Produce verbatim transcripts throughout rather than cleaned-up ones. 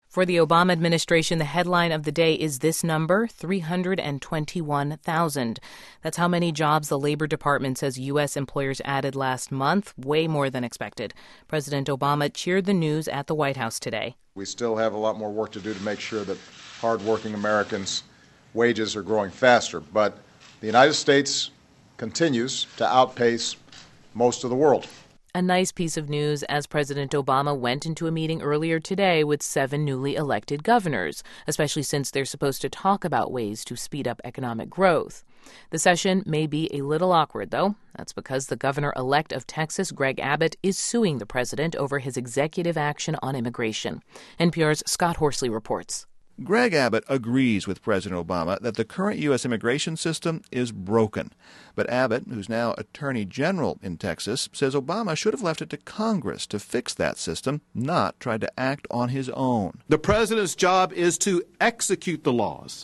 For the Obama administration, the headline of the day is this number, three hundred twenty-one thousand. That's how many jobs the Labor Department says U S employers added last month, way more than expected. President Obama cheered the news at the White House today. We still have a lot more work to do to make sure that hardworking Americans' wages are growing faster, but the United States continues to outpace most of the world. A nice piece of news as President Obama went into a meeting earlier today with seven newly elected governors, especially since they're supposed to talk about ways to speed up economic growth. The session may be a little awkward, though. That's because the governor-elect of Texas, Greg Abbott, is suing the president over his executive action on immigration. N P R's Scott Horsley reports. Greg Abbott agrees with President Obama that the current U S immigration system is broken. But Abbott, who's now Attorney General in Texas, says Obama should have left it to Congress to fix that system, not tried to act on his own. The president's job is to execute the laws,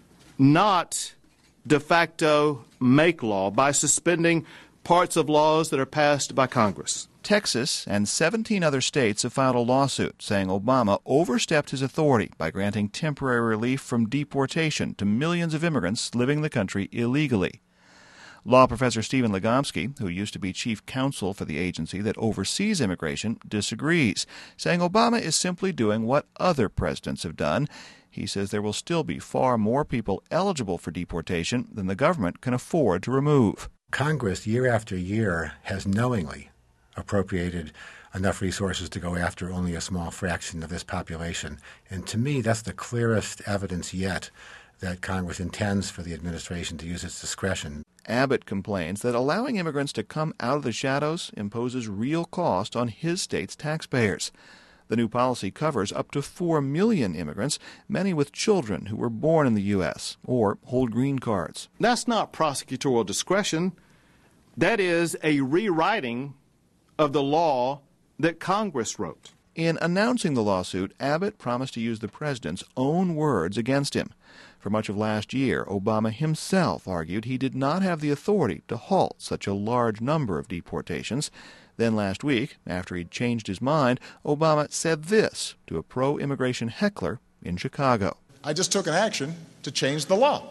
not de facto make law by suspending parts of laws that are passed by Congress. Texas and seventeen other states have filed a lawsuit saying Obama overstepped his authority by granting temporary relief from deportation to millions of immigrants living in the country illegally. Law professor Stephen Legomsky, who used to be chief counsel for the agency that oversees immigration, disagrees, saying Obama is simply doing what other presidents have done. He says there will still be far more people eligible for deportation than the government can afford to remove. Congress, year after year, has knowingly appropriated enough resources to go after only a small fraction of this population. And to me, that's the clearest evidence yet that Congress intends for the administration to use its discretion. Abbott complains that allowing immigrants to come out of the shadows imposes real cost on his state's taxpayers. The new policy covers up to four million immigrants, many with children who were born in the U S or hold green cards. That's not prosecutorial discretion. That is a rewriting of the law that Congress wrote. In announcing the lawsuit, Abbott promised to use the president's own words against him. For much of last year, Obama himself argued he did not have the authority to halt such a large number of deportations. Then last week, after he'd changed his mind, Obama said this to a pro-immigration heckler in Chicago. I just took an action to change the law.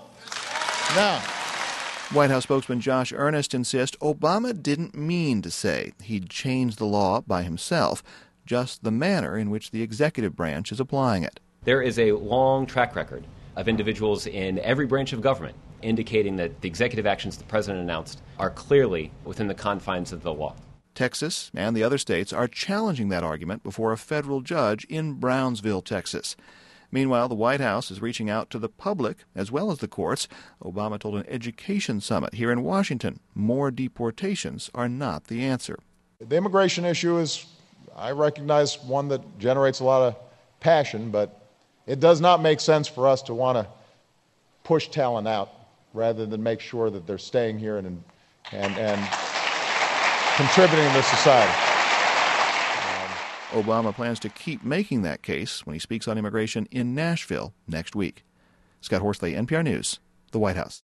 Now, White House spokesman Josh Earnest insists Obama didn't mean to say he'd changed the law by himself, just the manner in which the executive branch is applying it. There is a long track record of individuals in every branch of government indicating that the executive actions the president announced are clearly within the confines of the law. Texas and the other states are challenging that argument before a federal judge in Brownsville, Texas. Meanwhile, the White House is reaching out to the public as well as the courts. Obama told an education summit here in Washington more deportations are not the answer. the immigration issue is, I recognize, one that generates a lot of passion, but it does not make sense for us to want to push talent out rather than make sure that they're staying here and and and contributing to society. Um, Obama plans to keep making that case when he speaks on immigration in Nashville next week. Scott Horsley, N P R News, the White House.